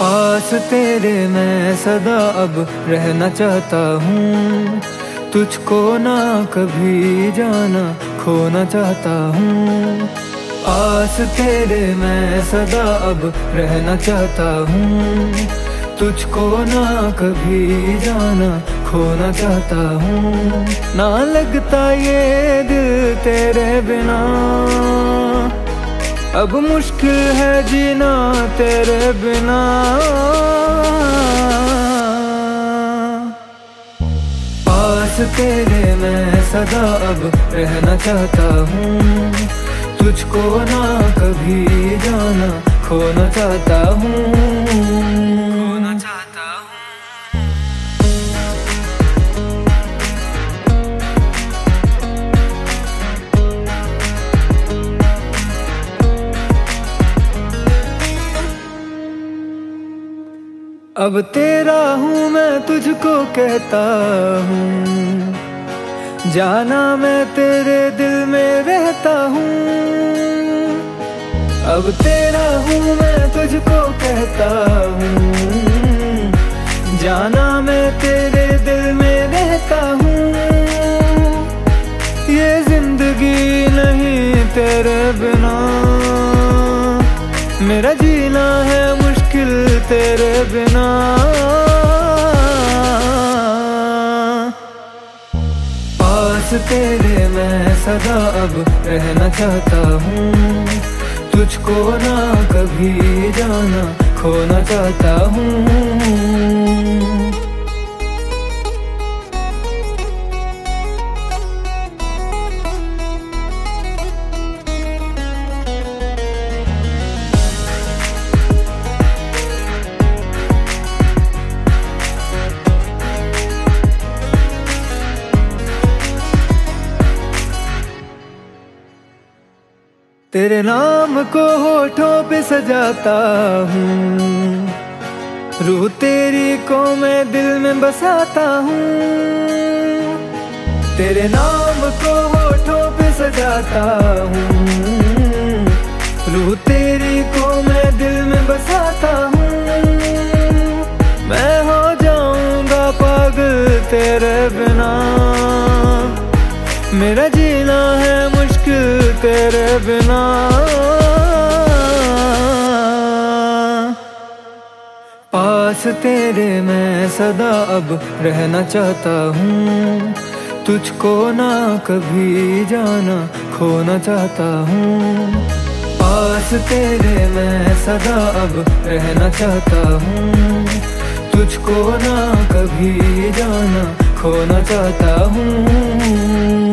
पास तेरे मैं सदा अब रहना चाहता हूँ, तुझको ना कभी जाना खोना चाहता हूँ। पास तेरे मैं सदा अब रहना चाहता हूँ, तुझको ना कभी जाना खोना चाहता हूँ। ना लगता ये दिल तेरे बिना, अब मुश्किल है जीना तेरे बिना। पास तेरे मैं सदा अब रहना चाहता हूँ, तुझको ना कभी जाना खोना चाहता हूँ। अब तेरा हूँ मैं तुझको कहता हूँ, जाना मैं तेरे दिल में रहता हूँ। अब तेरा हूँ मैं तुझको कहता हूँ, जाना मैं तेरे दिल में रहता हूँ। ये जिंदगी नहीं तेरे बिना, मेरा जीना है मुश्किल तेरे बिना। पास तेरे मैं सदा अब रहना चाहता हूँ, तुझको ना कभी जाना खोना चाहता हूँ। तेरे नाम को होठों पे सजाता हूँ, रूह तेरी को मैं दिल में बसाता हूँ। तेरे नाम को होठों पे सजाता हूँ, रूह तेरी को मैं दिल में बसाता हूँ। मैं हो जाऊंगा पागल तेरे बिना, मेरा जीना है मुश्किल तेरे बिना। पास तेरे मैं सदा अब रहना चाहता हूँ, तुझको ना कभी जाना खोना चाहता हूँ। पास तेरे मैं सदा अब रहना चाहता हूँ, तुझको ना कभी जाना खोना चाहता हूँ।